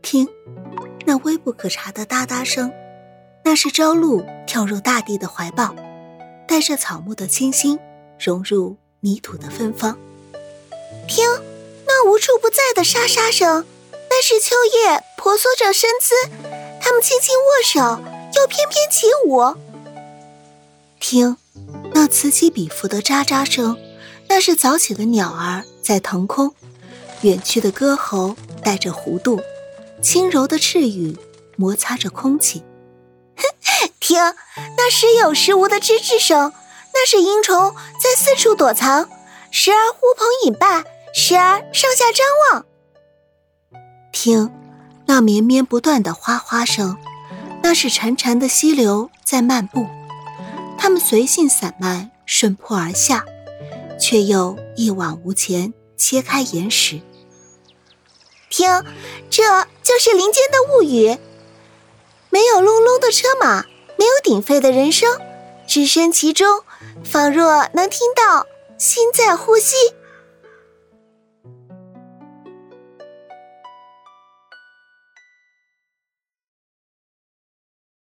听，那微不可察的哒哒声，那是朝露跳入大地的怀抱，带着草木的清新融入泥土的芬芳。 听，那无处不在的沙沙声，那是秋叶婆娑着身姿，它们轻轻握手，又翩翩起舞。 听，那此起彼伏的喳喳声，那是早起的鸟儿在腾空，远去的歌喉带着弧度，轻柔的翅羽摩擦着空气。 听，那时有时无的吱吱声，那是萤虫在四处躲藏，时而呼朋引伴，时而上下张望。 听，那绵绵不断的哗哗声，那是潺潺的溪流在漫步，它们随性散漫，顺坡而下，却又一往无前，切开岩石。 听，这就是林间的物语，没有隆隆的车马，没有鼎沸的人声，置身其中，仿若能听到心在呼吸。